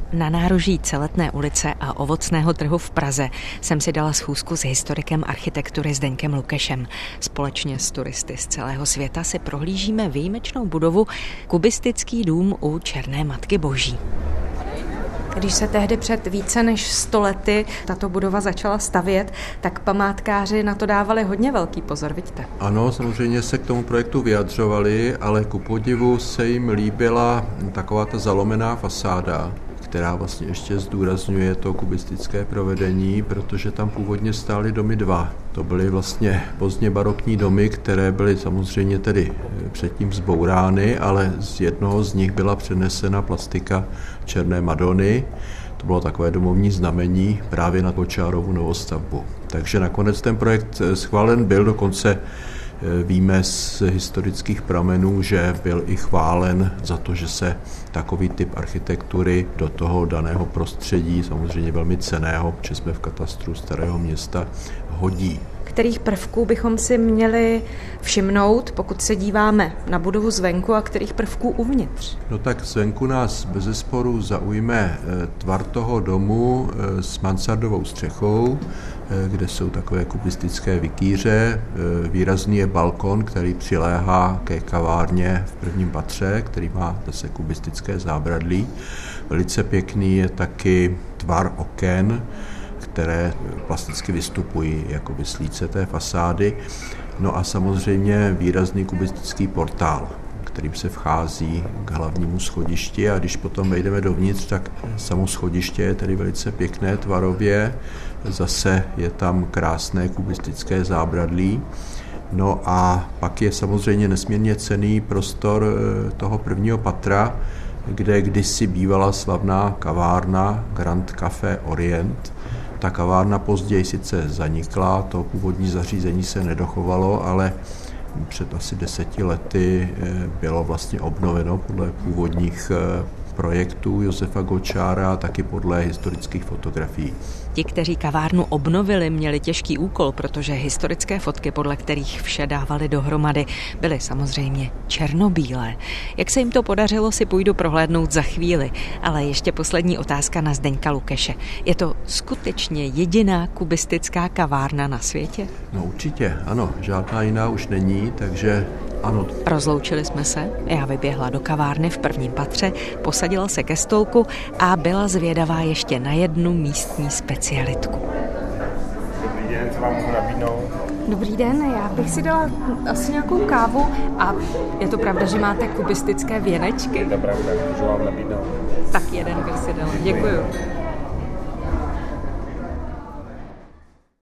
Na nároží Celetné ulice a Ovocného trhu v Praze jsem si dala schůzku s historikem architektury Zdeňkem Lukešem. Společně s turisty z celého světa si prohlížíme výjimečnou budovu Kubistický dům u Černé Matky Boží. Když se tehdy před více než 100 lety tato budova začala stavět, tak památkáři na to dávali hodně velký pozor, vidíte? Ano, samozřejmě se k tomu projektu vyjadřovali, ale ku podivu se jim líbila taková ta zalomená fasáda, která vlastně ještě zdůrazňuje to kubistické provedení, protože tam původně stály domy dva. To byly vlastně pozdně barokní domy, které byly samozřejmě tedy předtím zbourány, ale z jednoho z nich byla přenesena plastika Černé Madony. To bylo takové domovní znamení právě na Kočárovu novostavbu. Takže nakonec ten projekt schválen byl, dokonce víme z historických pramenů, že byl i chválen za to, že se takový typ architektury do toho daného prostředí, samozřejmě velmi cenného, protože jsme v katastru Starého Města, hodí. Kterých prvků bychom si měli všimnout, pokud se díváme na budovu zvenku, a kterých prvků uvnitř? No tak zvenku nás bezesporu zaujme tvar toho domu s mansardovou střechou, kde jsou takové kubistické vikýře. Výrazný je balkon, který přiléhá ke kavárně v prvním patře, který má zase kubistické zábradlí. Velice pěkný je taky tvar oken, které plasticky vystupují jako vyslíce té fasády. No a samozřejmě výrazný kubistický portál, kterým se vchází k hlavnímu schodišti, a když potom vejdeme dovnitř, tak samo schodiště je tedy velice pěkné tvarově, zase je tam krásné kubistické zábradlí. No a pak je samozřejmě nesmírně cenný prostor toho prvního patra, kde kdysi bývala slavná kavárna Grand Café Orient. Ta kavárna později sice zanikla, to původní zařízení se nedochovalo, ale před asi 10 lety bylo vlastně obnoveno podle původních projektů Josefa Gočára a taky podle historických fotografií. Ti, kteří kavárnu obnovili, měli těžký úkol, protože historické fotky, podle kterých vše dávali dohromady, byly samozřejmě černobílé. Jak se jim to podařilo, si půjdu prohlédnout za chvíli. Ale ještě poslední otázka na Zdeňka Lukeše. Je to skutečně jediná kubistická kavárna na světě? No určitě, ano. Žádná jiná už není, takže ano. Rozloučili jsme se, já vyběhla do kavárny v prvním patře, posadila se ke stolku a byla zvědavá ještě na jednu místní specialitku. Dobrý den, co vám mohu nabídnout? Dobrý den, já bych si dala asi nějakou kávu. A je to pravda, že máte kubistické věnečky? Je to pravda, můžu vám nabídnout. Tak jeden bych si dala, děkuju.